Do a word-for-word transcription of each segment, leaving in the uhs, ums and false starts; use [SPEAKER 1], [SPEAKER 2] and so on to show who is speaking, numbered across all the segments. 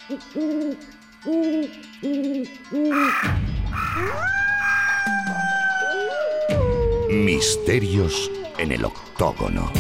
[SPEAKER 1] Misterios en el octógono.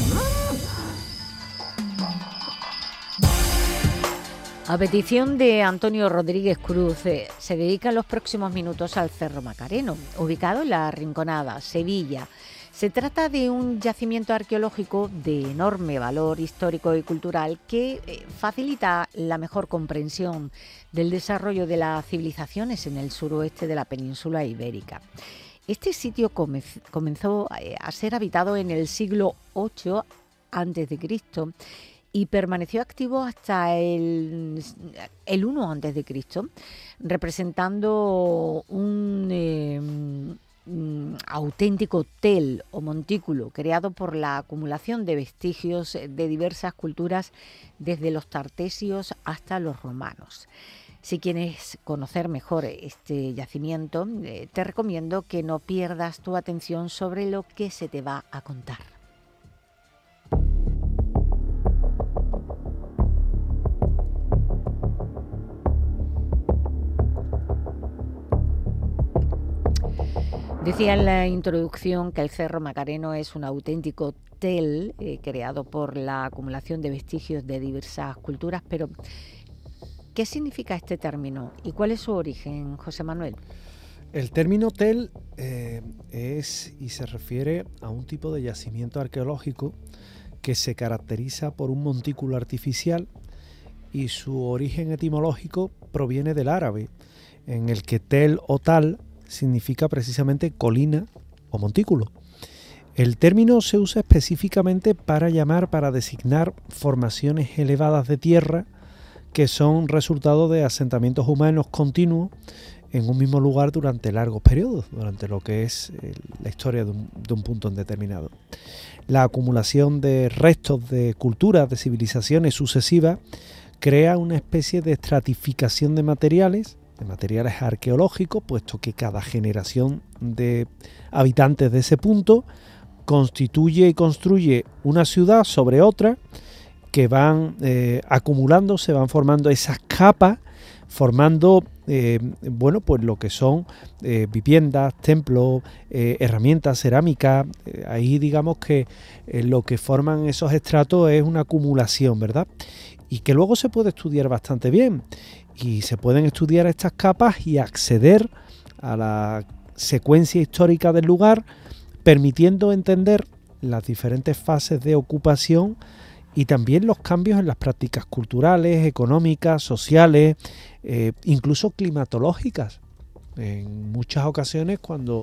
[SPEAKER 2] A petición de Antonio Rodríguez Cruz, eh, se dedican los próximos minutos al Cerro Macareno, ubicado en La Rinconada, Sevilla. Se trata de un yacimiento arqueológico de enorme valor histórico y cultural que eh, facilita la mejor comprensión del desarrollo de las civilizaciones en el suroeste de la península ibérica. Este sitio comenzó a ser habitado en el siglo ocho antes de Cristo y permaneció activo hasta el, el uno antes de Cristo, representando un eh, un auténtico tel o montículo creado por la acumulación de vestigios de diversas culturas desde los tartesios hasta los romanos. Si quieres conocer mejor este yacimiento, eh, te recomiendo que no pierdas tu atención sobre lo que se te va a contar. Decía en la introducción que el Cerro Macareno es un auténtico tel eh, creado por la acumulación de vestigios de diversas culturas, pero ¿qué significa este término y cuál es su origen, José Manuel?
[SPEAKER 3] El término tel eh, es y se refiere a un tipo de yacimiento arqueológico que se caracteriza por un montículo artificial y su origen etimológico proviene del árabe, en el que tel o tal significa precisamente colina o montículo. El término se usa específicamente para llamar, para designar formaciones elevadas de tierra que son resultado de asentamientos humanos continuos en un mismo lugar durante largos periodos, durante lo que es la historia de un, de un punto determinado. La acumulación de restos de culturas, de civilizaciones sucesivas, crea una especie de estratificación de materiales, de materiales arqueológicos, puesto que cada generación de habitantes de ese punto constituye y construye una ciudad sobre otra que van eh, acumulando, se van formando esas capas, formando eh, bueno, pues lo que son eh, viviendas, templos, eh, herramientas, cerámica. Eh, ahí digamos que eh, lo que forman esos estratos es una acumulación, ¿verdad? Y que luego se puede estudiar bastante bien. Y se pueden estudiar estas capas y acceder a la secuencia histórica del lugar, permitiendo entender las diferentes fases de ocupación y también los cambios en las prácticas culturales, económicas, sociales, eh, incluso climatológicas. En muchas ocasiones, cuando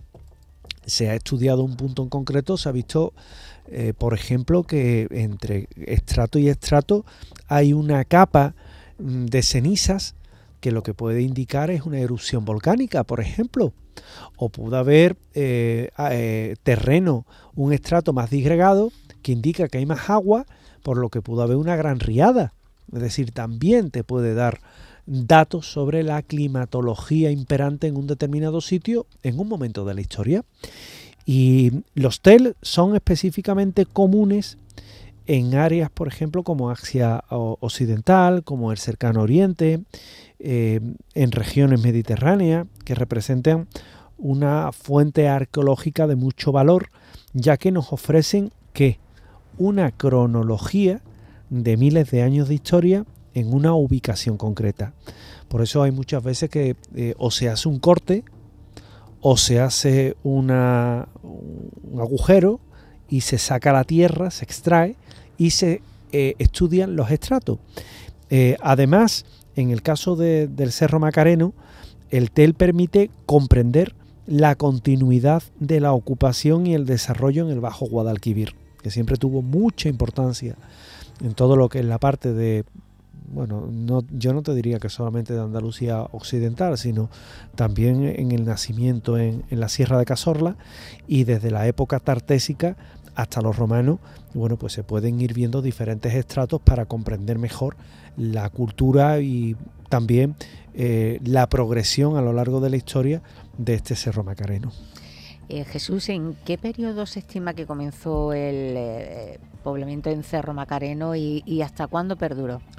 [SPEAKER 3] se ha estudiado un punto en concreto, se ha visto, eh, por ejemplo, que entre estrato y estrato hay una capa de cenizas que lo que puede indicar es una erupción volcánica, por ejemplo, o puede haber eh, eh, terreno, un estrato más disgregado que indica que hay más agua, por lo que pudo haber una gran riada. Es decir, también te puede dar datos sobre la climatología imperante en un determinado sitio en un momento de la historia. Y los tel son específicamente comunes en áreas, por ejemplo, como Asia Occidental, como el Cercano Oriente, eh, en regiones mediterráneas, que representan una fuente arqueológica de mucho valor, ya que nos ofrecen ¿qué? Una cronología de miles de años de historia en una ubicación concreta. Por eso hay muchas veces que eh, o se hace un corte o se hace una, un agujero y se saca la tierra, se extrae y se eh, estudian los estratos. Eh, además, en el caso de, del Cerro Macareno, el tel permite comprender la continuidad de la ocupación y el desarrollo en el Bajo Guadalquivir, que siempre tuvo mucha importancia en todo lo que es la parte de, bueno, no, yo no te diría que solamente de Andalucía occidental, sino también en el nacimiento en, en la Sierra de Cazorla, y desde la época tartésica hasta los romanos, bueno, pues se pueden ir viendo diferentes estratos para comprender mejor la cultura y también eh, la progresión a lo largo de la historia de este Cerro Macareno.
[SPEAKER 2] Eh, Jesús, ¿en qué periodo se estima que comenzó el eh, poblamiento en Cerro Macareno y, y hasta cuándo perduró?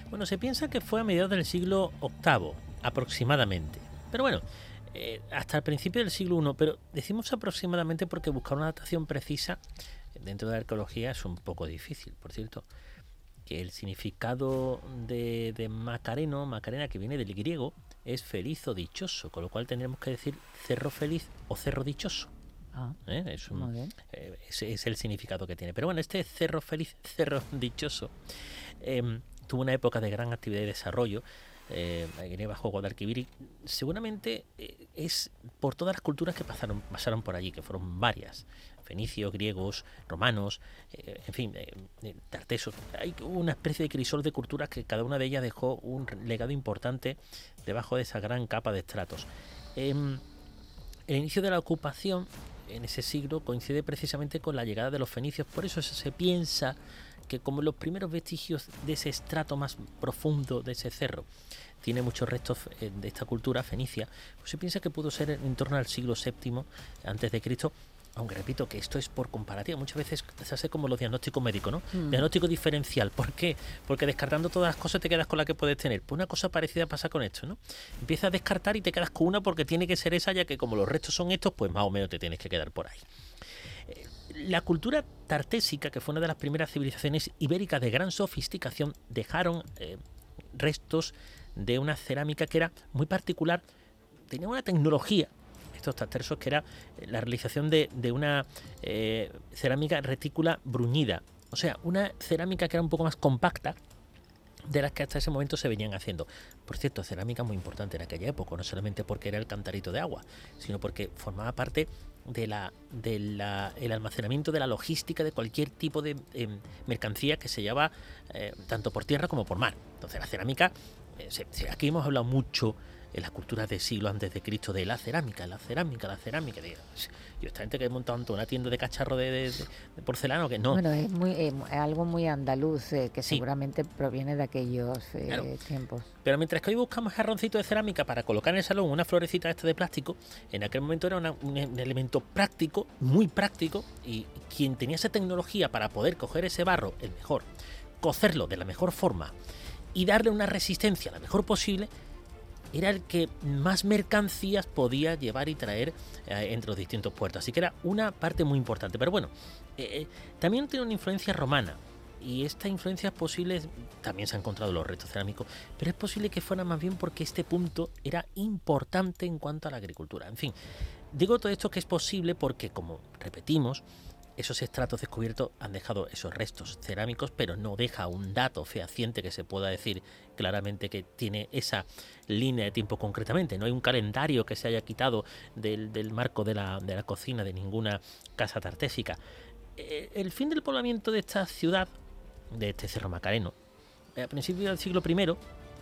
[SPEAKER 4] Bueno, se piensa que fue a mediados del siglo octavo, aproximadamente. Pero bueno, eh, hasta el principio del siglo primero, pero decimos aproximadamente porque buscar una datación precisa dentro de la arqueología es un poco difícil. Por cierto, que el significado de, de Macareno, Macarena, que viene del griego, es feliz o dichoso, con lo cual tendremos que decir cerro feliz o cerro dichoso.
[SPEAKER 2] Ah,
[SPEAKER 4] ¿Eh? es, un,
[SPEAKER 2] muy bien.
[SPEAKER 4] eh, ese es el significado que tiene. Pero bueno, este cerro feliz, cerro dichoso, eh, tuvo una época de gran actividad y desarrollo. Eh, bajo Guadalquivir, y seguramente eh, es por todas las culturas que pasaron, pasaron por allí, que fueron varias: fenicios, griegos, romanos, eh, en fin, eh, eh, tartesos. Hay una especie de crisol de culturas que cada una de ellas dejó un legado importante debajo de esa gran capa de estratos. Eh, el inicio de la ocupación en ese siglo coincide precisamente con la llegada de los fenicios, por eso se piensa que como los primeros vestigios de ese estrato más profundo de ese cerro tiene muchos restos de esta cultura fenicia, pues se piensa que pudo ser en torno al siglo séptimo antes de Cristo, aunque repito que esto es por comparativa. Muchas veces se hace como los diagnósticos médicos, ¿no? Mm. Diagnóstico diferencial. ¿Por qué? Porque descartando todas las cosas te quedas con la que puedes tener. Pues una cosa parecida pasa con esto, ¿no? Empiezas a descartar y te quedas con una porque tiene que ser esa, ya que como los restos son estos, pues más o menos te tienes que quedar por ahí. La cultura tartésica, que fue una de las primeras civilizaciones ibéricas de gran sofisticación, dejaron eh, restos de una cerámica que era muy particular, tenía una tecnología, estos tartesos, que era la realización de, de una eh, cerámica retícula bruñida, o sea, una cerámica que era un poco más compacta de las que hasta ese momento se venían haciendo. Por cierto, cerámica muy importante en aquella época, no solamente porque era el cantarito de agua, sino porque formaba parte de la, de la el almacenamiento, de la logística de cualquier tipo de eh, mercancía que se llevaba eh, tanto por tierra como por mar. Entonces la cerámica, eh, se, se, aquí hemos hablado mucho en las culturas de siglos antes de Cristo de la cerámica, la cerámica, la cerámica. De, y esta gente que ha montado una tienda de cacharro de, de, de porcelana, que no.
[SPEAKER 2] Bueno, es, muy, eh, es algo muy andaluz, eh, que sí, seguramente proviene de aquellos eh, claro. tiempos.
[SPEAKER 4] Pero mientras que hoy buscamos jarroncitos de cerámica para colocar en el salón una florecita esta de plástico, en aquel momento era una, un, un elemento práctico, muy práctico, y quien tenía esa tecnología para poder coger ese barro, el mejor, cocerlo de la mejor forma y darle una resistencia la mejor posible, era el que más mercancías podía llevar y traer eh, entre los distintos puertos. Así que era una parte muy importante. Pero bueno, eh, también tiene una influencia romana. Y esta influencia es posible, también se han encontrado los restos cerámicos, pero es posible que fuera más bien porque este punto era importante en cuanto a la agricultura. En fin, digo todo esto que es posible porque, como repetimos, esos estratos descubiertos han dejado esos restos cerámicos, pero no deja un dato fehaciente que se pueda decir claramente que tiene esa línea de tiempo concretamente. No hay un calendario que se haya quitado del, del marco de la, de la cocina de ninguna casa tartésica. El fin del poblamiento de esta ciudad, de este Cerro Macareno, a principios del siglo primero,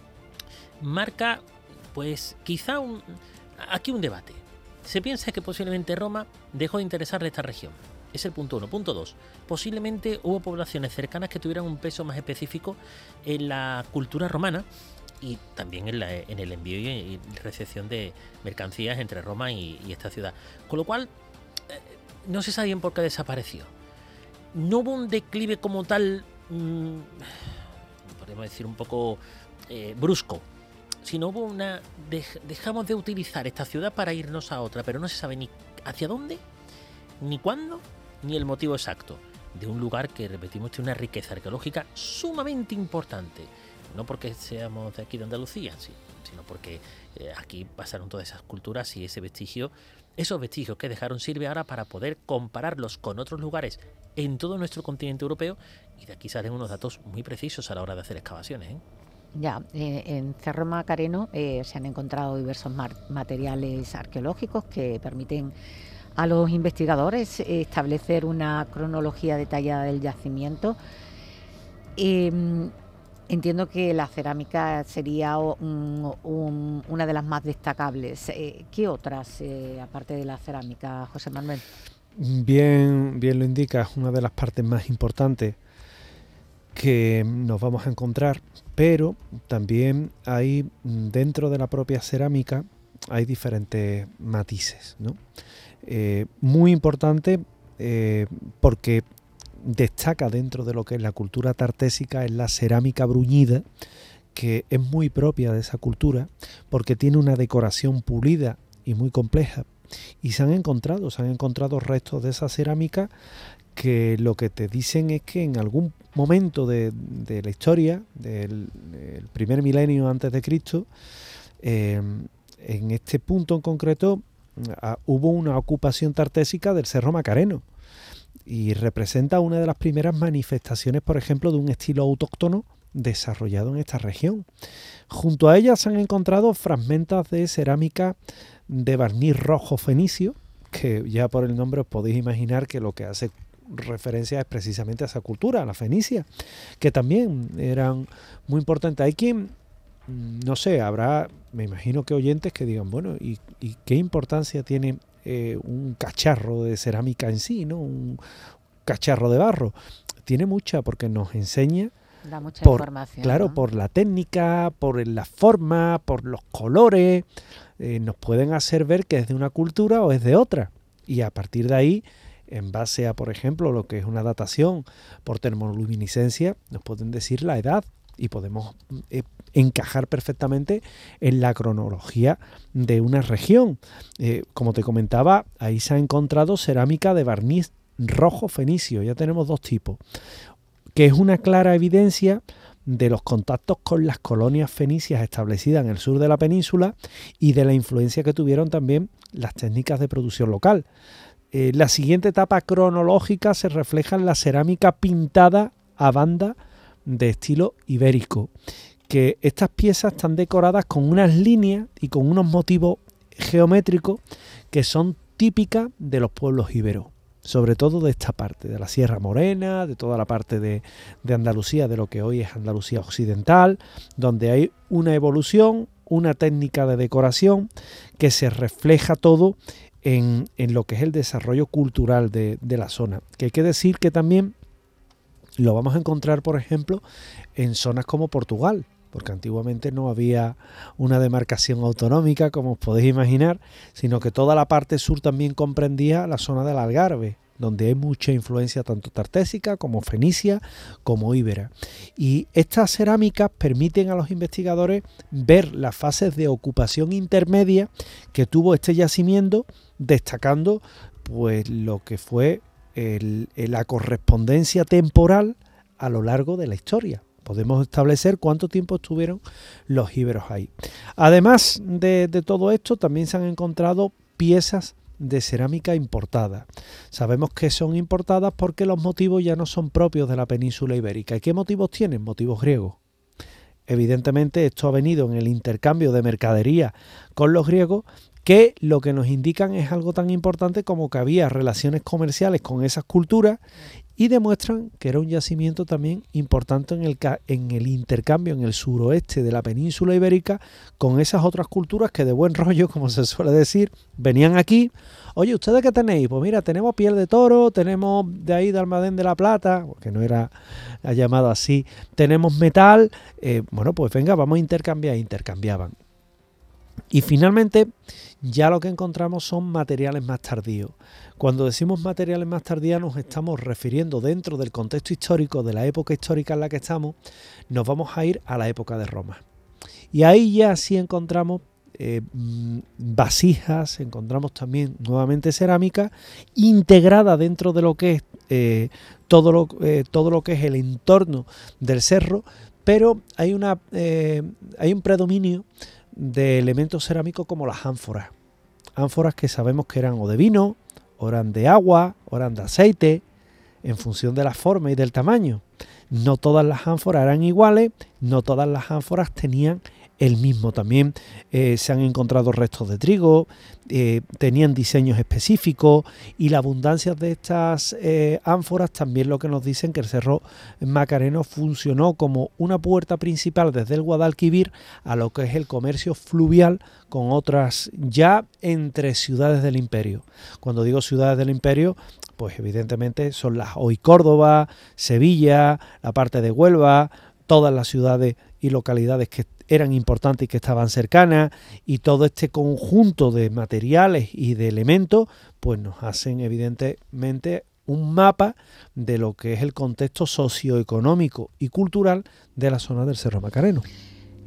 [SPEAKER 4] marca, pues quizá un, aquí un debate. Se piensa que posiblemente Roma dejó de interesarle esta región. Es el punto uno. Punto dos. Posiblemente hubo poblaciones cercanas que tuvieran un peso más específico en la cultura romana y también en, la, en el envío y recepción de mercancías entre Roma y, y esta ciudad. Con lo cual, eh, no se sabe bien por qué desapareció. No hubo un declive como tal, mmm, podemos decir un poco eh, brusco, sino hubo una... Dej, dejamos de utilizar esta ciudad para irnos a otra, pero no se sabe ni hacia dónde, ni cuándo, ni el motivo exacto de un lugar que, repetimos, tiene una riqueza arqueológica sumamente importante. No porque seamos de aquí de Andalucía, sino porque eh, aquí pasaron todas esas culturas y ese vestigio, esos vestigios que dejaron sirve ahora para poder compararlos con otros lugares en todo nuestro continente europeo y de aquí salen unos datos muy precisos a la hora de hacer excavaciones, ¿eh?
[SPEAKER 2] Ya, eh, en Cerro Macareno eh, se han encontrado diversos materiales arqueológicos que permiten a los investigadores establecer una cronología detallada del yacimiento. Eh, entiendo que la cerámica sería un, un, una de las más destacables. Eh, ¿Qué otras, eh, aparte de la cerámica, José Manuel?
[SPEAKER 3] Bien, bien lo indica, una de las partes más importantes que nos vamos a encontrar, pero también hay dentro de la propia cerámica hay diferentes matices, ¿no? Eh, muy importante eh, porque destaca dentro de lo que es la cultura tartésica es la cerámica bruñida, que es muy propia de esa cultura porque tiene una decoración pulida y muy compleja. Y se han encontrado, se han encontrado restos de esa cerámica que lo que te dicen es que en algún momento de, de la historia, del, del primer milenio antes de Cristo, eh, en este punto en concreto a, hubo una ocupación tartésica del Cerro Macareno y representa una de las primeras manifestaciones, por ejemplo, de un estilo autóctono desarrollado en esta región. Junto a ellas se han encontrado fragmentos de cerámica de barniz rojo fenicio, que ya por el nombre os podéis imaginar que lo que hace referencia es precisamente a esa cultura, a la fenicia, que también eran muy importantes. Hay quien, no sé, habrá, me imagino que oyentes que digan, bueno, ¿y, y qué importancia tiene eh, un cacharro de cerámica en sí, ¿no? Un cacharro de barro? Tiene mucha, porque nos enseña
[SPEAKER 2] Da mucha
[SPEAKER 3] por,
[SPEAKER 2] información.
[SPEAKER 3] claro,
[SPEAKER 2] ¿no?
[SPEAKER 3] por la técnica, por la forma, por los colores, eh, nos pueden hacer ver que es de una cultura o es de otra. Y a partir de ahí, en base a, por ejemplo, lo que es una datación por termoluminiscencia, nos pueden decir la edad y podemos eh, encajar perfectamente en la cronología de una región. Eh, como te comentaba, ahí se ha encontrado cerámica de barniz rojo fenicio, ya tenemos dos tipos, que es una clara evidencia de los contactos con las colonias fenicias establecidas en el sur de la península y de la influencia que tuvieron también las técnicas de producción local. Eh, la siguiente etapa cronológica se refleja en la cerámica pintada a banda de estilo ibérico, que estas piezas están decoradas con unas líneas y con unos motivos geométricos que son típicas de los pueblos íberos, sobre todo de esta parte, de la Sierra Morena, de toda la parte de, de Andalucía, de lo que hoy es Andalucía occidental, donde hay una evolución, una técnica de decoración que se refleja todo en, en lo que es el desarrollo cultural de, de la zona. Que hay que decir que también lo vamos a encontrar, por ejemplo, en zonas como Portugal, porque antiguamente no había una demarcación autonómica, como os podéis imaginar, sino que toda la parte sur también comprendía la zona del Algarve, donde hay mucha influencia tanto tartésica como fenicia como íbera. Y estas cerámicas permiten a los investigadores ver las fases de ocupación intermedia que tuvo este yacimiento, destacando pues lo que fue el, la correspondencia temporal a lo largo de la historia. Podemos establecer cuánto tiempo estuvieron los íberos ahí. Además de, de todo esto, también se han encontrado piezas de cerámica importada. Sabemos que son importadas porque los motivos ya no son propios de la península ibérica. ¿Y qué motivos tienen? Motivos griegos. Evidentemente esto ha venido en el intercambio de mercadería con los griegos, que lo que nos indican es algo tan importante como que había relaciones comerciales con esas culturas y demuestran que era un yacimiento también importante en el, en el intercambio en el suroeste de la península ibérica con esas otras culturas que de buen rollo, como se suele decir, venían aquí. Oye, ¿ustedes qué tenéis? Pues mira, tenemos piel de toro, tenemos de ahí de Almadén de la Plata, que no era llamado así, tenemos metal, eh, bueno, pues venga, vamos a intercambiar, intercambiaban. Y finalmente ya lo que encontramos son materiales más tardíos. Cuando decimos materiales más tardíos nos estamos refiriendo dentro del contexto histórico de la época histórica en la que estamos, nos vamos a ir a la época de Roma. Y ahí ya sí encontramos eh, vasijas, encontramos también nuevamente cerámica integrada dentro de lo que es eh, todo, lo, eh, todo lo que es el entorno del cerro, pero hay, una, eh, hay un predominio de elementos cerámicos como las ánforas. Ánforas que sabemos que eran o de vino, o eran de agua, o eran de aceite, en función de la forma y del tamaño. No todas las ánforas eran iguales, no todas las ánforas tenían el mismo. También eh, se han encontrado restos de trigo, eh, tenían diseños específicos y la abundancia de estas eh, ánforas también lo que nos dicen que el Cerro Macareno funcionó como una puerta principal desde el Guadalquivir a lo que es el comercio fluvial con otras ya entre ciudades del imperio. Cuando digo ciudades del imperio, pues evidentemente son las hoy Córdoba, Sevilla, la parte de Huelva, todas las ciudades y localidades que eran importantes y que estaban cercanas, y todo este conjunto de materiales y de elementos pues nos hacen evidentemente un mapa de lo que es el contexto socioeconómico y cultural de la zona del Cerro Macareno.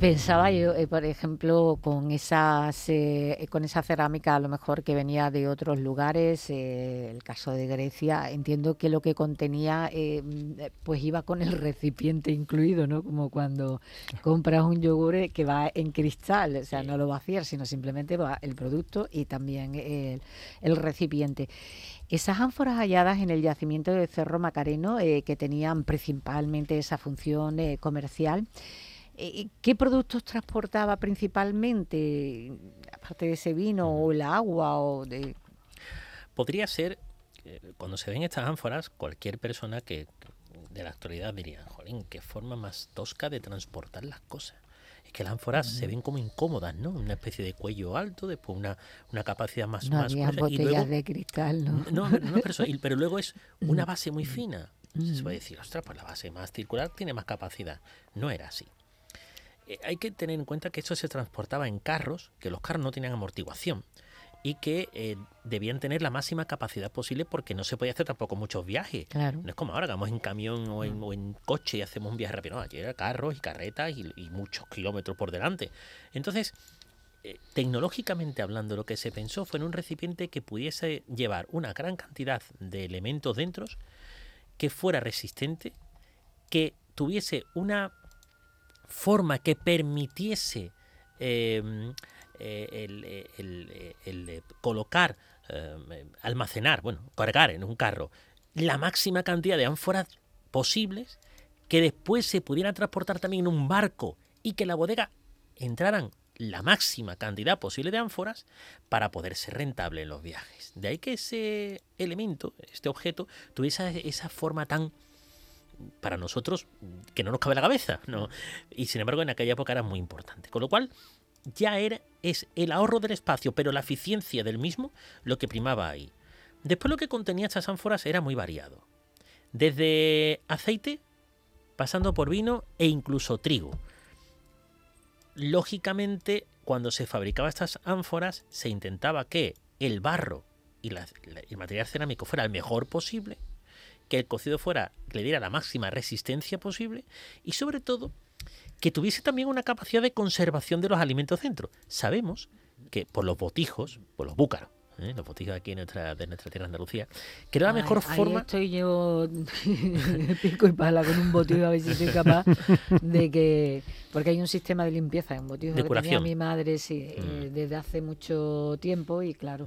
[SPEAKER 2] Pensaba yo, eh, por ejemplo, con esas, eh, con esa cerámica a lo mejor que venía de otros lugares, eh, el caso de Grecia, entiendo que lo que contenía eh, pues iba con el recipiente incluido, ¿no? Como cuando compras un yogur que va en cristal, o sea,
[SPEAKER 4] Sí.
[SPEAKER 2] no lo vacías, sino simplemente va el producto y también el, el recipiente. Esas ánforas halladas en el yacimiento de Cerro Macareno, eh, que tenían principalmente esa función eh, comercial, eh, ¿qué productos transportaba principalmente? Aparte de ese vino o el agua o de...
[SPEAKER 4] Podría ser, eh, cuando se ven estas ánforas, cualquier persona que que de la actualidad diría, jolín, qué forma más tosca de transportar las cosas. Es que las ánforas se ven como incómodas, ¿no? Una especie de cuello alto, después una, una capacidad más...
[SPEAKER 2] No
[SPEAKER 4] más
[SPEAKER 2] había
[SPEAKER 4] gruesa, y
[SPEAKER 2] botellas
[SPEAKER 4] luego,
[SPEAKER 2] de cristal, ¿no?
[SPEAKER 4] no, no, no, pero, eso, y- pero luego es una base muy fina. Se puede decir, ostras, pues la base más circular tiene más capacidad. No era así. Eh, hay que tener en cuenta que esto se transportaba en carros, que los carros no tenían amortiguación y que eh, debían tener la máxima capacidad posible porque no se podía hacer tampoco muchos viajes.
[SPEAKER 2] Claro.
[SPEAKER 4] No es como ahora que vamos en camión o en, o en coche y hacemos un viaje rápido. No, allí era carros y carretas y, y muchos kilómetros por delante. Entonces, eh, tecnológicamente hablando, lo que se pensó fue en un recipiente que pudiese llevar una gran cantidad de elementos dentro, que fuera resistente, que tuviese una forma que permitiese eh, eh, el, el- el- el, eh, colocar, eh, almacenar, bueno, cargar en un carro la máxima cantidad de ánforas posibles, que después se pudieran transportar también en un barco y que en la bodega entraran la máxima cantidad posible de ánforas para poder ser rentable en los viajes. De ahí que ese elemento, este objeto, tuviese esa forma tan, para nosotros, que no nos cabe en la cabeza, ¿no? Y sin embargo en aquella época era muy importante. Con lo cual ya era, es el ahorro del espacio, pero la eficiencia del mismo lo que primaba ahí. Después lo que contenía estas ánforas era muy variado. Desde aceite, pasando por vino e incluso trigo. Lógicamente, cuando se fabricaban estas ánforas, se intentaba que el barro y la- la- el material cerámico fuera el mejor posible, que el cocido fuera, que le diera la máxima resistencia posible y sobre todo que tuviese también una capacidad de conservación de los alimentos dentro. Sabemos que por los botijos, por los búcaros, ¿eh? los botijos aquí en nuestra, de nuestra tierra Andalucía, que era la mejor
[SPEAKER 2] Ahí- ahí
[SPEAKER 4] forma...
[SPEAKER 2] estoy yo pico y pala con un botillo a ver si soy capaz de que... Porque hay un sistema de limpieza, un botillo
[SPEAKER 4] De
[SPEAKER 2] que tenía
[SPEAKER 4] curación.
[SPEAKER 2] mi madre sí, eh,
[SPEAKER 4] Mm.
[SPEAKER 2] desde hace mucho tiempo y claro.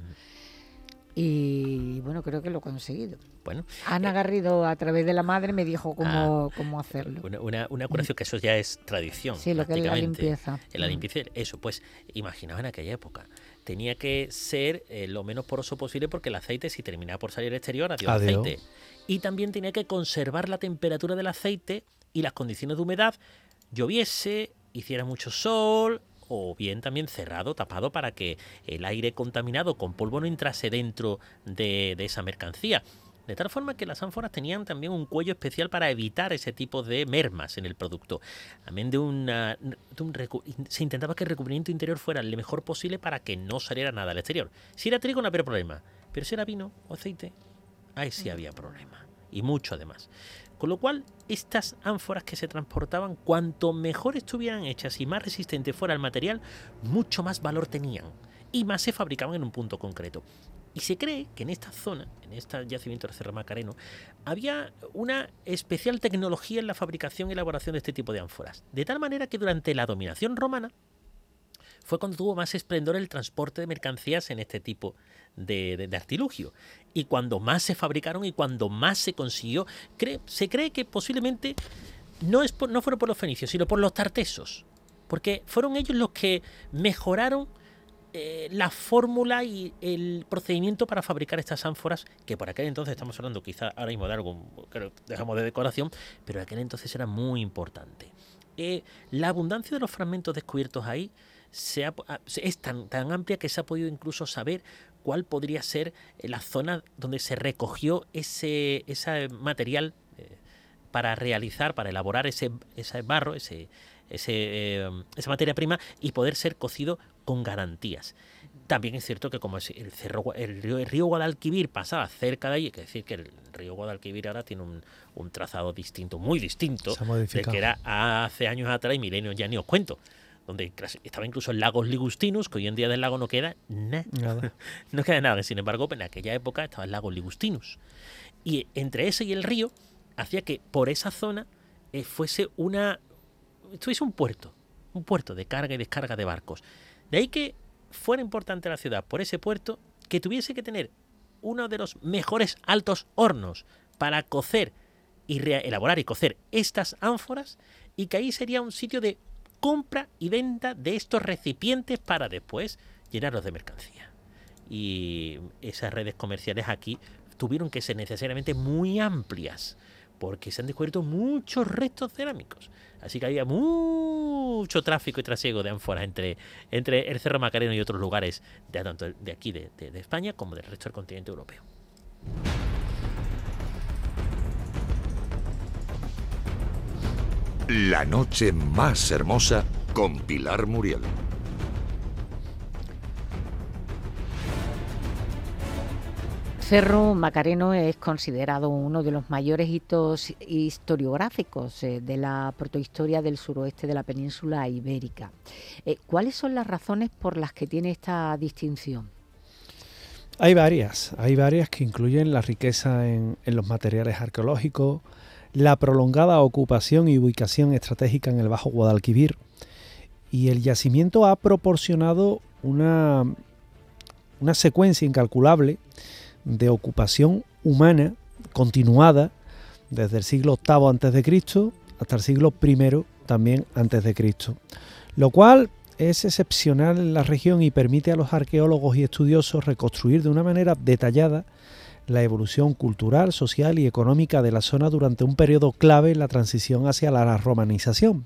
[SPEAKER 2] Y bueno, creo que lo he conseguido.
[SPEAKER 4] Bueno,
[SPEAKER 2] Ana Garrido, a través de la madre, me dijo cómo, cómo hacerlo.
[SPEAKER 4] una, una, una curación que eso ya es tradición.
[SPEAKER 2] Sí, lo que es la
[SPEAKER 4] prácticamente.
[SPEAKER 2] limpieza.
[SPEAKER 4] En la
[SPEAKER 2] Mm.
[SPEAKER 4] limpieza, eso, pues imaginaos en aquella época. Tenía que ser eh, lo menos poroso posible porque el aceite, si terminaba por salir al exterior, adiós,
[SPEAKER 3] Adiós.
[SPEAKER 4] aceite. Y también tenía que conservar la temperatura del aceite y las condiciones de humedad, lloviese, hiciera mucho sol, o bien también cerrado, tapado, para que el aire contaminado con polvo no entrase dentro de, de esa mercancía. De tal forma que las ánforas tenían también un cuello especial para evitar ese tipo de mermas en el producto. También de una, de un recu- se intentaba que el recubrimiento interior fuera lo mejor posible para que no saliera nada al exterior. Si era trigo no había problema, pero si era vino o aceite, ahí sí había problema. Y mucho además. Con lo cual, estas ánforas que se transportaban, cuanto mejor estuvieran hechas y más resistente fuera el material, mucho más valor tenían. Y más se fabricaban en un punto concreto. Y se cree que en esta zona, en este yacimiento del Cerro Macareno, había una especial tecnología en la fabricación y elaboración de este tipo de ánforas. De tal manera que durante la dominación romana fue cuando tuvo más esplendor el transporte de mercancías en este tipo de, de, de artilugio. Y cuando más se fabricaron y cuando más se consiguió, cree, se cree que posiblemente no, es por, no fueron por los fenicios, sino por los tartesos. Porque fueron ellos los que mejoraron eh, la fórmula y el procedimiento para fabricar estas ánforas, que por aquel entonces, estamos hablando quizá ahora mismo de algo que dejamos de decoración, pero en aquel entonces era muy importante. Eh, la abundancia de los fragmentos descubiertos ahí se ha, es tan, tan amplia que se ha podido incluso saber cuál podría ser la zona donde se recogió ese, ese material eh, para realizar, para elaborar ese, ese barro, ese, ese, eh, esa materia prima y poder ser cocido con garantías. También es cierto que como el, cerro, el, río, el río Guadalquivir pasaba cerca de ahí, hay que decir que el río Guadalquivir ahora tiene un, un trazado distinto, muy distinto, del que era hace años atrás y milenios ya ni os cuento. donde estaba incluso el lago Ligustinus, que hoy en día del lago no queda nada.
[SPEAKER 3] Nada.
[SPEAKER 4] No queda nada. Sin embargo, en aquella época estaba el lago Ligustinus. Y entre ese y el río hacía que por esa zona eh, fuese una... estuviese un puerto. Un puerto de carga y descarga de barcos. De ahí que fuera importante la ciudad por ese puerto, que tuviese que tener uno de los mejores altos hornos para cocer y elaborar y cocer estas ánforas, y que ahí sería un sitio de compra y venta de estos recipientes para después llenarlos de mercancía. Y esas redes comerciales aquí tuvieron que ser necesariamente muy amplias, porque se han descubierto muchos restos cerámicos. Así que había mucho tráfico y trasiego de ánforas entre, entre el Cerro Macareno y otros lugares, de, tanto de aquí de, de, de España como del resto del continente europeo.
[SPEAKER 1] La noche más hermosa con Pilar Muriel.
[SPEAKER 2] Cerro Macareno es considerado uno de los mayores hitos historiográficos eh, de la protohistoria del suroeste de la península ibérica. Eh, ¿Cuáles son las razones por las que tiene esta distinción?
[SPEAKER 3] Hay varias, hay varias que incluyen la riqueza en, en los materiales arqueológicos, la prolongada ocupación y ubicación estratégica en el Bajo Guadalquivir, y el yacimiento ha proporcionado una, una secuencia incalculable de ocupación humana continuada desde el siglo octavo antes de Cristo hasta el siglo primero también antes de Cristo, lo cual es excepcional en la región y permite a los arqueólogos y estudiosos reconstruir de una manera detallada la evolución cultural, social y económica de la zona durante un periodo clave en la transición hacia la romanización.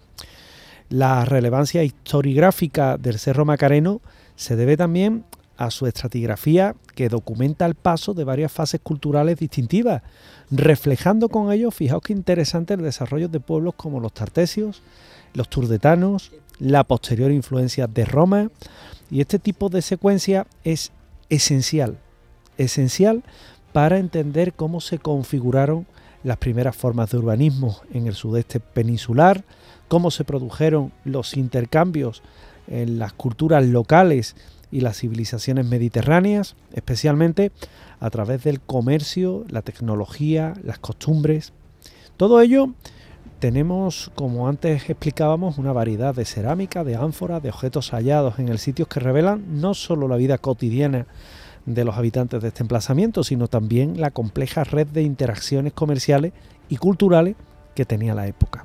[SPEAKER 3] La relevancia historiográfica del Cerro Macareno se debe también a su estratigrafía, que documenta el paso de varias fases culturales distintivas, reflejando con ello, fijaos qué interesante, el desarrollo de pueblos como los tartesios, los turdetanos, la posterior influencia de Roma, y este tipo de secuencia es esencial, esencial para entender cómo se configuraron las primeras formas de urbanismo en el sudeste peninsular, cómo se produjeron los intercambios en las culturas locales y las civilizaciones mediterráneas, especialmente a través del comercio, la tecnología, las costumbres. Todo ello tenemos, como antes explicábamos, una variedad de cerámica, de ánforas, de objetos hallados en el sitio que revelan no solo la vida cotidiana de los habitantes de este emplazamiento, sino también la compleja red de interacciones comerciales y culturales que tenía la época.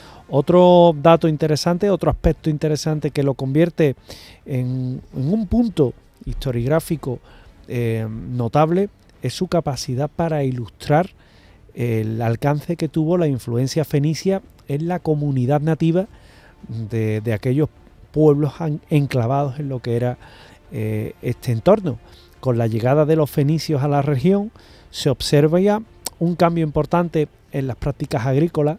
[SPEAKER 3] Otro dato interesante, otro aspecto interesante que lo convierte en, en un punto historiográfico eh, notable es su capacidad para ilustrar el alcance que tuvo la influencia fenicia en la comunidad nativa de, de aquellos pueblos enclavados en lo que era eh, este entorno. Con la llegada de los fenicios a la región se observa ya un cambio importante en las prácticas agrícolas,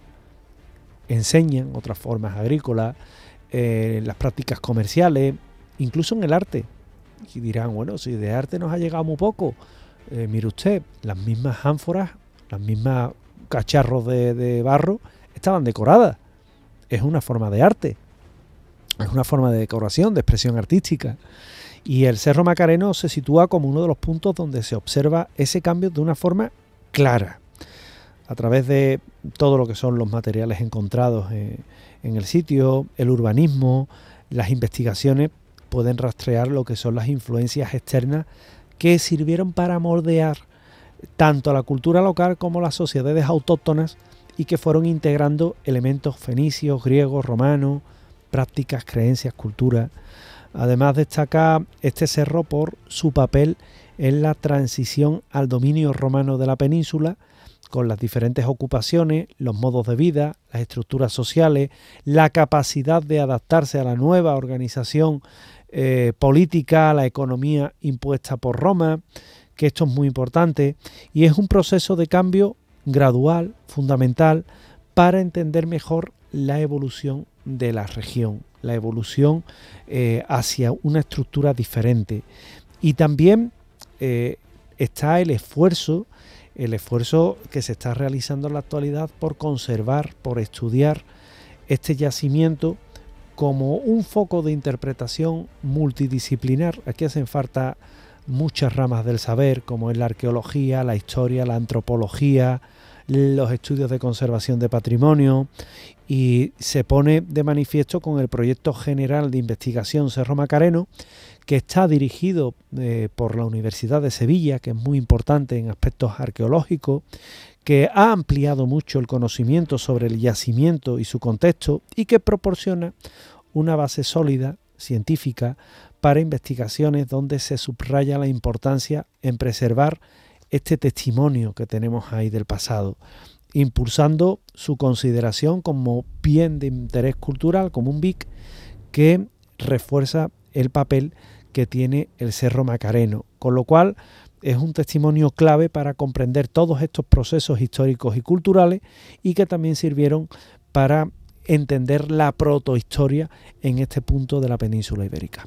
[SPEAKER 3] enseñan otras formas agrícolas, eh, las prácticas comerciales, incluso en el arte. Y dirán, bueno, si de arte nos ha llegado muy poco, eh, mire usted, las mismas ánforas, las mismas cacharros de, de barro estaban decoradas. Es una forma de arte, es una forma de decoración, de expresión artística. Y el Cerro Macareno se sitúa como uno de los puntos donde se observa ese cambio de una forma clara, a través de todo lo que son los materiales encontrados eh, en el sitio, el urbanismo, las investigaciones pueden rastrear lo que son las influencias externas que sirvieron para moldear tanto a la cultura local como las sociedades autóctonas y que fueron integrando elementos fenicios, griegos, romanos, prácticas, creencias, cultura. Además destaca este cerro por su papel en la transición al dominio romano de la península, con las diferentes ocupaciones, los modos de vida, las estructuras sociales, la capacidad de adaptarse a la nueva organización eh, política, a la economía impuesta por Roma, que esto es muy importante, y es un proceso de cambio gradual, fundamental, para entender mejor la evolución de la región, la evolución eh, hacia una estructura diferente. Y también eh, está el esfuerzo, el esfuerzo que se está realizando en la actualidad por conservar, por estudiar este yacimiento como un foco de interpretación multidisciplinar. Aquí hacen falta muchas ramas del saber, como es la arqueología, la historia, la antropología, los estudios de conservación de patrimonio, y se pone de manifiesto con el proyecto general de investigación Cerro Macareno, que está dirigido eh, por la Universidad de Sevilla, que es muy importante en aspectos arqueológicos, que ha ampliado mucho el conocimiento sobre el yacimiento y su contexto, y que proporciona una base sólida, científica, para investigaciones donde se subraya la importancia en preservar este testimonio que tenemos ahí del pasado, impulsando su consideración como bien de interés cultural, como un B I C que refuerza el papel que tiene el Cerro Macareno, con lo cual es un testimonio clave para comprender todos estos procesos históricos y culturales, y que también sirvieron para entender la protohistoria en este punto de la península ibérica.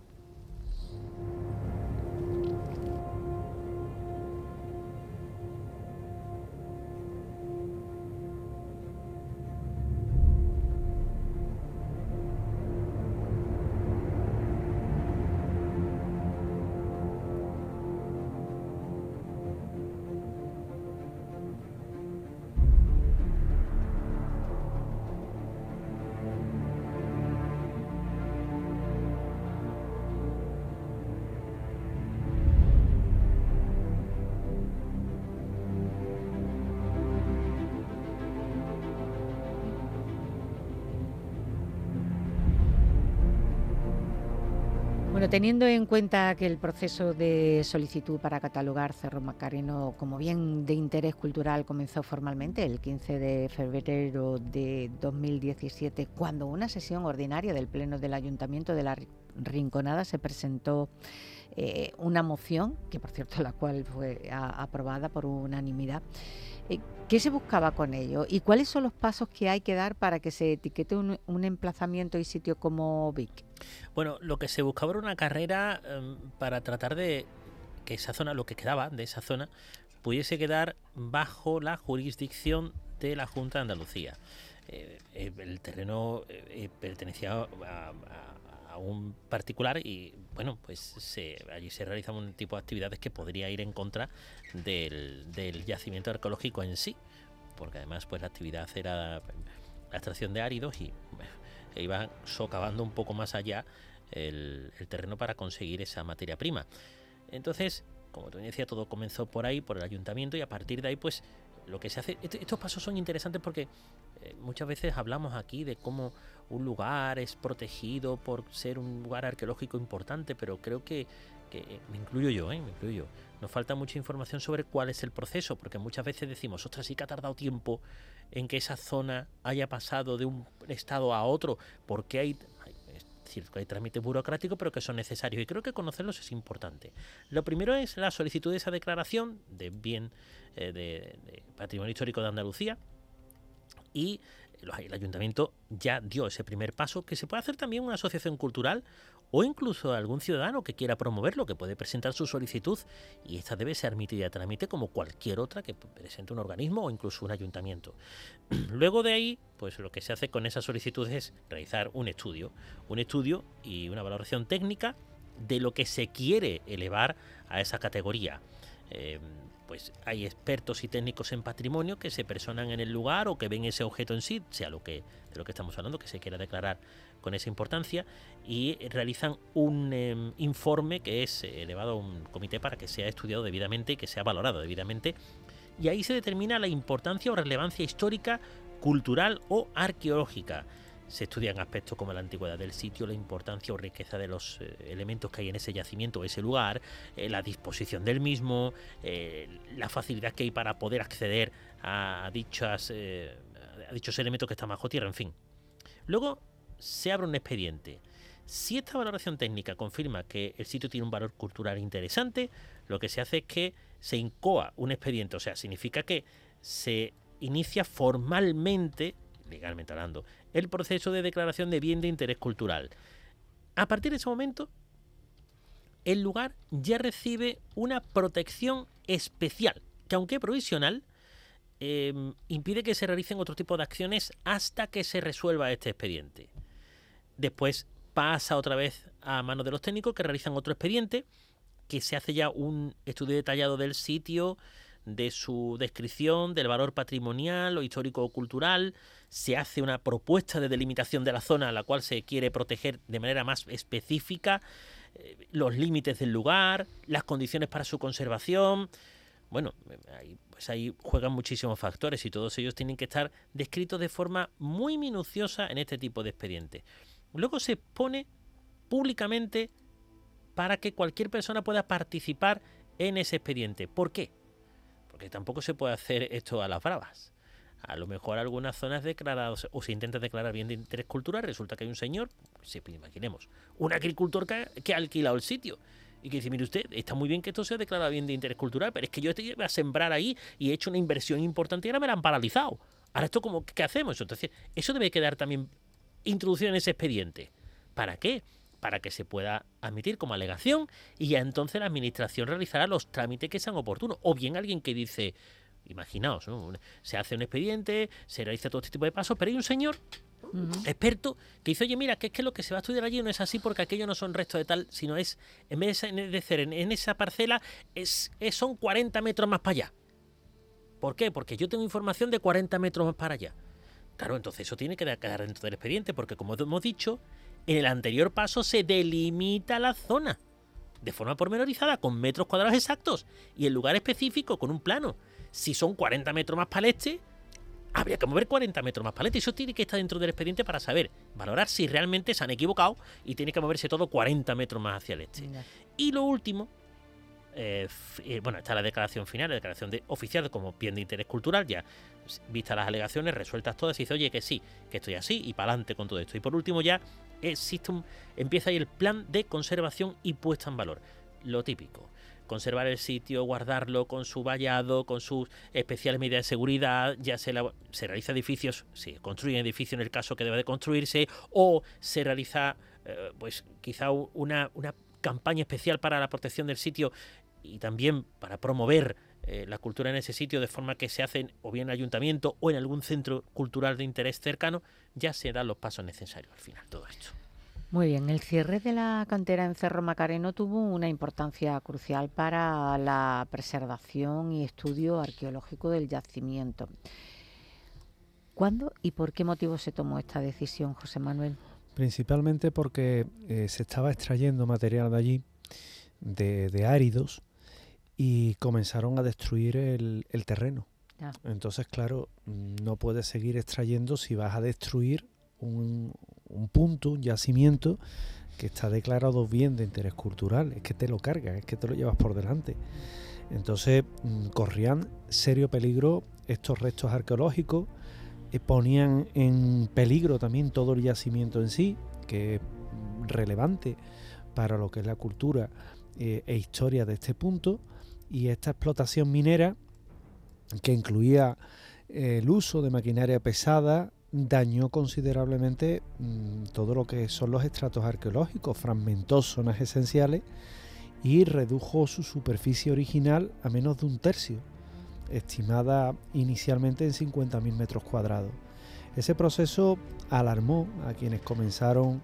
[SPEAKER 2] Bueno, teniendo en cuenta que el proceso de solicitud para catalogar Cerro Macareno como bien de interés cultural comenzó formalmente el quince de febrero de dos mil diecisiete, cuando una sesión ordinaria del Pleno del Ayuntamiento de La Rinconada se presentó eh, una moción, que por cierto la cual fue a, aprobada por unanimidad. Eh, ¿Qué se buscaba con ello? ¿Y cuáles son los pasos que hay que dar para que se etiquete un, un emplazamiento y sitio como B I C?
[SPEAKER 4] Bueno, lo que se buscaba era una carrera um, para tratar de que esa zona, lo que quedaba de esa zona, pudiese quedar bajo la jurisdicción de la Junta de Andalucía. Eh, eh, el terreno eh, pertenecía a, a, a un particular y, bueno, pues se, allí se realizan un tipo de actividades que podría ir en contra del, del yacimiento arqueológico en sí, porque además pues la actividad era la extracción de áridos y bueno, e iban socavando un poco más allá el, el terreno para conseguir esa materia prima. Entonces, como te decía, todo comenzó por ahí, por el ayuntamiento, y a partir de ahí pues lo que se hace, estos pasos son interesantes porque eh, muchas veces hablamos aquí de cómo un lugar es protegido por ser un lugar arqueológico importante, pero creo que, que me incluyo yo, ¿eh? me incluyo yo. Nos falta mucha información sobre cuál es el proceso, porque muchas veces decimos, ostras, sí que ha tardado tiempo en que esa zona haya pasado de un estado a otro, porque hay, hay es cierto que hay trámites burocráticos, pero que son necesarios, y creo que conocerlos es importante. Lo primero es la solicitud de esa declaración de bien eh, de, de patrimonio histórico de Andalucía, y el ayuntamiento ya dio ese primer paso, que se puede hacer también una asociación cultural o incluso algún ciudadano que quiera promoverlo, que puede presentar su solicitud, y esta debe ser admitida a trámite como cualquier otra que presente un organismo o incluso un ayuntamiento. Luego de ahí, pues lo que se hace con esa solicitud es realizar un estudio, un estudio y una valoración técnica de lo que se quiere elevar a esa categoría. Eh, pues hay expertos y técnicos en patrimonio que se personan en el lugar o que ven ese objeto en sí, sea lo que de lo que estamos hablando, que se quiera declarar con esa importancia, y realizan un eh, informe que es elevado a un comité para que sea estudiado debidamente y que sea valorado debidamente, y ahí se determina la importancia o relevancia histórica, cultural o arqueológica. Se estudian aspectos como la antigüedad del sitio, la importancia o riqueza de los eh, elementos que hay en ese yacimiento o ese lugar, eh, la disposición del mismo, eh, la facilidad que hay para poder acceder a, dichas, eh, a dichos elementos que están bajo tierra, en fin. Luego se abre un expediente. Si esta valoración técnica confirma que el sitio tiene un valor cultural interesante, lo que se hace es que se incoa un expediente, o sea, significa que se inicia formalmente, legalmente hablando, el proceso de declaración de bien de interés cultural. A partir de ese momento, el lugar ya recibe una protección especial, que aunque provisional, eh, impide que se realicen otro tipo de acciones hasta que se resuelva este expediente. Después pasa otra vez a manos de los técnicos que realizan otro expediente, que se hace ya un estudio detallado del sitio, de su descripción, del valor patrimonial o histórico o cultural, se hace una propuesta de delimitación de la zona a la cual se quiere proteger de manera más específica, eh, los límites del lugar, las condiciones para su conservación. Bueno, ahí, pues ahí juegan muchísimos factores y todos ellos tienen que estar descritos de forma muy minuciosa en este tipo de expediente. Luego se expone públicamente para que cualquier persona pueda participar en ese expediente. ¿Por qué? Porque tampoco se puede hacer esto a las bravas. A lo mejor algunas zonas declaradas o se intenta declarar bien de interés cultural, resulta que hay un señor, si imaginemos, un agricultor que ha, que ha alquilado el sitio y que dice, mire usted, está muy bien que esto sea declarado bien de interés cultural, pero es que yo te iba a sembrar ahí y he hecho una inversión importante y ahora me la han paralizado. Ahora esto como, ¿qué hacemos? Entonces, eso debe quedar también introducido en ese expediente. ¿Para qué? Para que se pueda admitir como alegación y ya entonces la administración realizará los trámites que sean oportunos. O bien alguien que dice, imaginaos, ¿no? Se hace un expediente, se realiza todo este tipo de pasos, pero hay un señor uh-huh. experto que dice, oye, mira, que es que lo que se va a estudiar allí no es así porque aquello no son restos de tal, sino es, en vez de ser en, en esa parcela, es, es, son cuarenta metros más para allá. ¿Por qué? Porque yo tengo información de cuarenta metros más para allá. Claro, entonces eso tiene que quedar dentro del expediente porque, como hemos dicho, en el anterior paso se delimita la zona de forma pormenorizada con metros cuadrados exactos y el lugar específico con un plano. Si son cuarenta metros más para el este, habría que mover cuarenta metros más para el este. Eso tiene que estar dentro del expediente para saber, valorar si realmente se han equivocado y tiene que moverse todo cuarenta metros más hacia el este. Mira. Y lo último, eh, eh, bueno, está la declaración final, la declaración de, oficial como bien de interés cultural, ya vistas las alegaciones, resueltas todas, y dice, oye, que sí, que estoy así y para adelante con todo esto. Y por último ya existe un, empieza ahí el plan de conservación y puesta en valor. Lo típico, conservar el sitio, guardarlo con su vallado, con sus especiales medidas de seguridad, ya se, la, se realiza edificios, se construye edificios en el caso que debe de construirse, o se realiza eh, pues quizá una, una campaña especial para la protección del sitio y también para promover eh, la cultura en ese sitio, de forma que se hacen o bien en el ayuntamiento o en algún centro cultural de interés cercano, ya se dan los pasos necesarios al final, todo esto.
[SPEAKER 2] Muy bien, el cierre de la cantera en Cerro Macareno tuvo una importancia crucial para la preservación y estudio arqueológico del yacimiento. ¿Cuándo y por qué motivo se tomó esta decisión, José Manuel?
[SPEAKER 3] Principalmente porque eh, se estaba extrayendo material de allí, de, de áridos, y comenzaron a destruir el, el terreno. Ya. Entonces, claro, no puedes seguir extrayendo si vas a destruir un, un punto, un yacimiento que está declarado bien de interés cultural. Es que te lo cargas, es que te lo llevas por delante. Entonces, corrían serio peligro estos restos arqueológicos, eh, ponían en peligro también todo el yacimiento en sí, que es relevante para lo que es la cultura eh, e historia de este punto. Y esta explotación minera, que incluía eh, el uso de maquinaria pesada, dañó considerablemente mmm, todo lo que son los estratos arqueológicos, fragmentó zonas esenciales y redujo su superficie original a menos de un tercio, estimada inicialmente en cincuenta mil metros cuadrados. Ese proceso alarmó a quienes comenzaron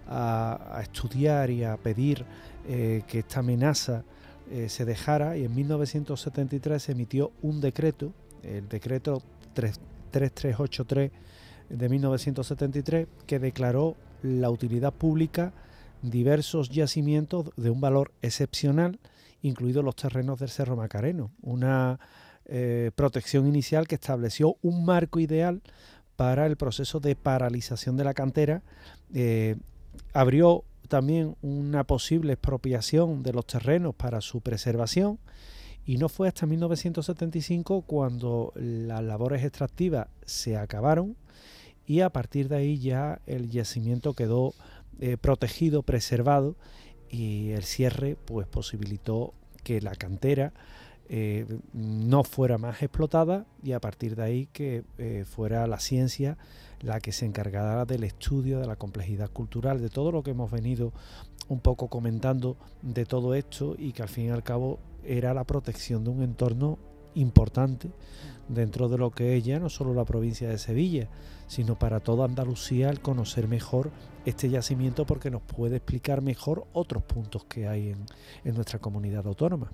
[SPEAKER 3] a, a estudiar y a pedir eh, que esta amenaza Eh, se dejara, y en mil novecientos setenta y tres se emitió un decreto, el decreto tres mil trescientos ochenta y tres de mil novecientos setenta y tres, que declaró la utilidad pública diversos yacimientos de un valor excepcional, incluidos los terrenos del Cerro Macareno, una eh, protección inicial que estableció un marco ideal para el proceso de paralización de la cantera, eh, abrió también una posible expropiación de los terrenos para su preservación, y no fue hasta mil novecientos setenta y cinco cuando las labores extractivas se acabaron y a partir de ahí ya el yacimiento quedó eh, protegido, preservado, y el cierre pues posibilitó que la cantera eh, no fuera más explotada y a partir de ahí que eh, fuera la ciencia la que se encargara del estudio de la complejidad cultural, de todo lo que hemos venido un poco comentando de todo esto, y que al fin y al cabo era la protección de un entorno importante dentro de lo que es ya no solo la provincia de Sevilla, sino para toda Andalucía, el conocer mejor este yacimiento, porque nos puede explicar mejor otros puntos que hay en, en nuestra comunidad autónoma.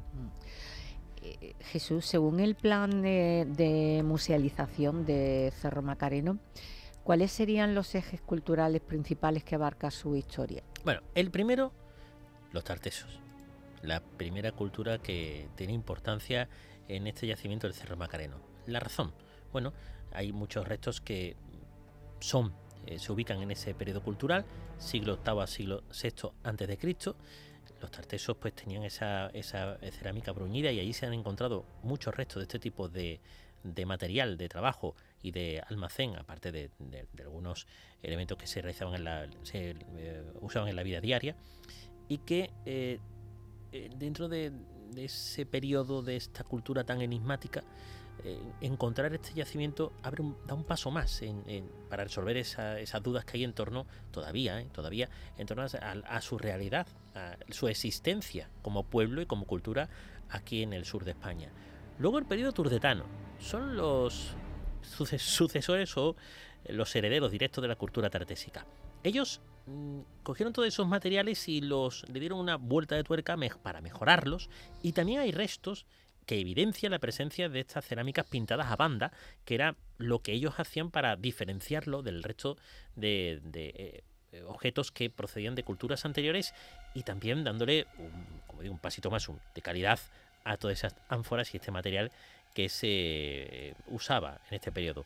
[SPEAKER 2] Eh, Jesús, según el plan de, de musealización de Cerro Macareno, ¿cuáles serían los ejes culturales principales que abarca su historia?
[SPEAKER 4] Bueno, el primero, los tartesos. La primera cultura que tiene importancia en este yacimiento del Cerro Macareno. La razón, bueno, hay muchos restos que son, eh, se ubican en ese periodo cultural, siglo octavo a siglo sexto antes de Cristo. Los tartesos pues tenían esa, esa cerámica bruñida y allí se han encontrado muchos restos de este tipo de, de material de trabajo y de almacén, aparte de, de, de algunos elementos que se realizaban en la, se eh, usaban en la vida diaria, y que eh, eh, dentro de, de ese periodo de esta cultura tan enigmática, eh, encontrar este yacimiento abre un, da un paso más en, en, para resolver esa, esas dudas que hay en torno todavía, eh, todavía en torno a, a su realidad, a su existencia como pueblo y como cultura aquí en el sur de España. Luego el periodo turdetano son los sucesores o los herederos directos de la cultura tartésica. Ellos mmm, cogieron todos esos materiales y los le dieron una vuelta de tuerca me, para mejorarlos, y también hay restos que evidencian la presencia de estas cerámicas pintadas a banda, que era lo que ellos hacían para diferenciarlo del resto de, de eh, objetos que procedían de culturas anteriores, y también dándole un, como digo, un pasito más un, de calidad a todas esas ánforas y este material que se eh, usaba en este periodo.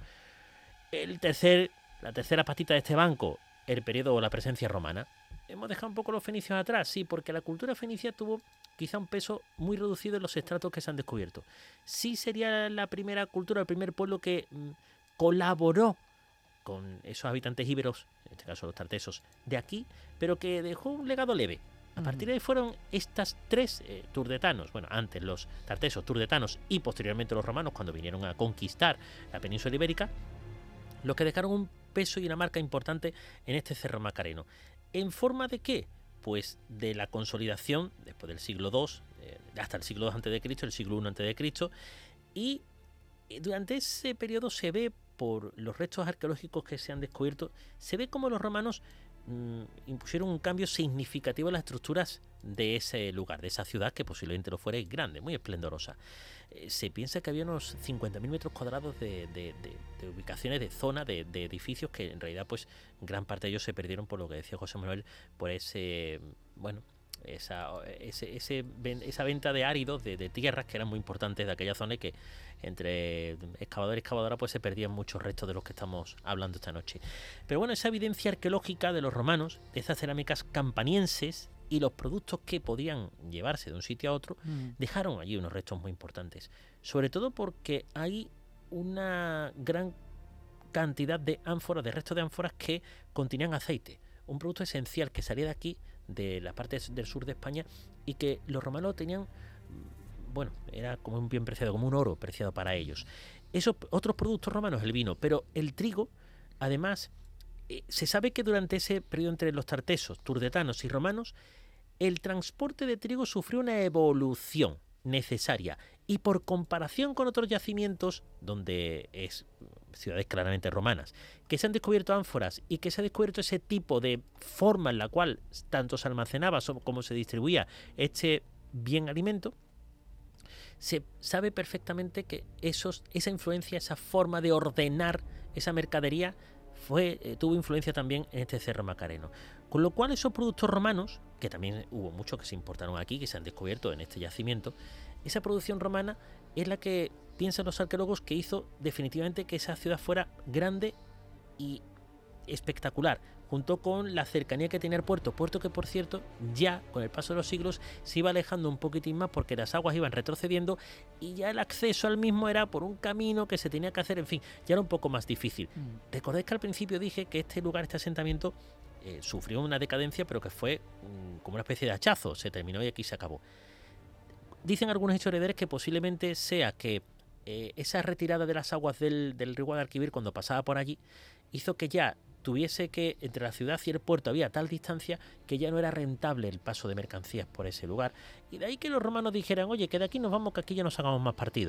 [SPEAKER 4] El tercer, la tercera patita de este banco, el periodo o la presencia romana. Hemos dejado un poco los fenicios atrás, sí, porque la cultura fenicia tuvo quizá un peso muy reducido en los estratos que se han descubierto. Sí sería la primera cultura, el primer pueblo que mmm, colaboró con esos habitantes íberos, en este caso los tartesos, de aquí, pero que dejó un legado leve. A partir de ahí fueron estas tres eh, turdetanos, bueno, antes los tartesos, turdetanos y posteriormente los romanos, cuando vinieron a conquistar la península ibérica, los que dejaron un peso y una marca importante en este Cerro Macareno. ¿En forma de qué? Pues de la consolidación después del siglo dos, eh, hasta el siglo dos antes de Cristo, el siglo uno antes de Cristo, y durante ese periodo se ve, por los restos arqueológicos que se han descubierto, se ve como los romanos mmm, impusieron un cambio significativo en las estructuras de ese lugar, de esa ciudad que posiblemente lo fuera, y grande, muy esplendorosa. Eh, se piensa que había unos cincuenta mil metros cuadrados de, de, de, de ubicaciones, de zona, de, de edificios, que en realidad pues gran parte de ellos se perdieron, por lo que decía José Manuel, por ese, bueno, esa, ese, ese, esa venta de áridos, de, de tierras que eran muy importantes de aquella zona, y que entre excavador y excavadora pues se perdían muchos restos de los que estamos hablando esta noche. Pero bueno, esa evidencia arqueológica de los romanos, de esas cerámicas campanienses y los productos que podían llevarse de un sitio a otro, mm. dejaron allí unos restos muy importantes, sobre todo porque hay una gran cantidad de ánforas, de restos de ánforas que contenían aceite, un producto esencial que salía de aquí, de la parte del sur de España, y que los romanos tenían, bueno, era como un bien preciado, como un oro preciado para ellos. Esos otros productos romanos, el vino, pero el trigo, además, eh, se sabe que durante ese periodo entre los tartesos, turdetanos y romanos, el transporte de trigo sufrió una evolución necesaria, y por comparación con otros yacimientos donde es ciudades claramente romanas, que se han descubierto ánforas y que se ha descubierto ese tipo de forma en la cual tanto se almacenaba como se distribuía este bien alimento, se sabe perfectamente que esos, esa influencia, esa forma de ordenar esa mercadería fue, eh, tuvo influencia también en este Cerro Macareno. Con lo cual esos productos romanos, que también hubo muchos que se importaron aquí, que se han descubierto en este yacimiento, esa producción romana es la que piensan los arqueólogos que hizo definitivamente que esa ciudad fuera grande y espectacular, junto con la cercanía que tenía el puerto, puerto que por cierto ya con el paso de los siglos se iba alejando un poquitín más porque las aguas iban retrocediendo y ya el acceso al mismo era por un camino que se tenía que hacer, en fin, ya era un poco más difícil. Mm. Recordáis que al principio dije que este lugar, este asentamiento, eh, sufrió una decadencia, pero que fue mm, como una especie de hachazo, se terminó y aquí se acabó. Dicen algunos historiadores que posiblemente sea que eh, esa retirada de las aguas del, del río Guadalquivir cuando pasaba por allí hizo que ya tuviese que, entre la ciudad y el puerto había tal distancia que ya no era rentable el paso de mercancías por ese lugar, y de ahí que los romanos dijeran, oye, que de aquí nos vamos, que aquí ya nos hagamos más partido,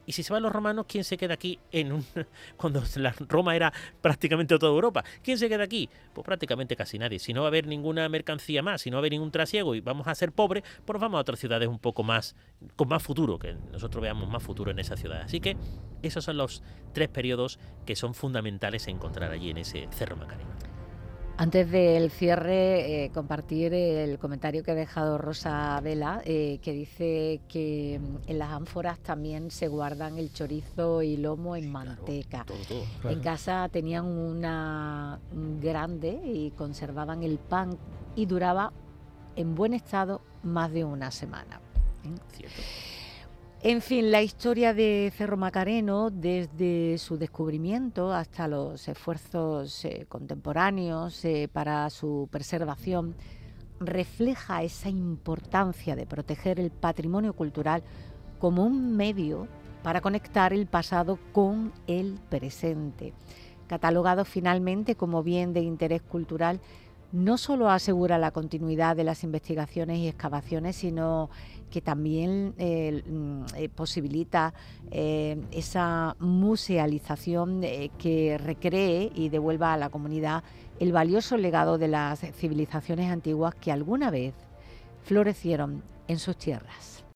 [SPEAKER 4] Y si se van los romanos, ¿quién se queda aquí en un cuando la Roma era prácticamente toda Europa? ¿Quién se queda aquí? Pues prácticamente casi nadie. Si no va a haber ninguna mercancía más, si no va a haber ningún trasiego y vamos a ser pobres, pues nos vamos a otras ciudades un poco más, con más futuro, que nosotros veamos más futuro en esa ciudad. Así que esos son los tres periodos que son fundamentales encontrar allí en ese Cerro Macareno.
[SPEAKER 2] Antes del cierre, eh, compartir el comentario que ha dejado Rosa Vela, eh, que dice que en las ánforas también se guardan el chorizo y lomo en manteca.
[SPEAKER 4] Claro, todo, todo.
[SPEAKER 3] Claro.
[SPEAKER 2] En casa tenían una grande y conservaban el pan y duraba en buen estado más de una semana. ¿Eh?
[SPEAKER 4] Cierto.
[SPEAKER 2] En fin, la historia de Cerro Macareno, desde su descubrimiento hasta los esfuerzos eh, contemporáneos eh, para su preservación, refleja esa importancia de proteger el patrimonio cultural como un medio para conectar el pasado con el presente. Catalogado finalmente como bien de interés cultural, no solo asegura la continuidad de las investigaciones y excavaciones, sino que también eh, eh, posibilita eh, esa musealización eh, que recree y devuelva a la comunidad el valioso legado de las civilizaciones antiguas que alguna vez florecieron en sus tierras.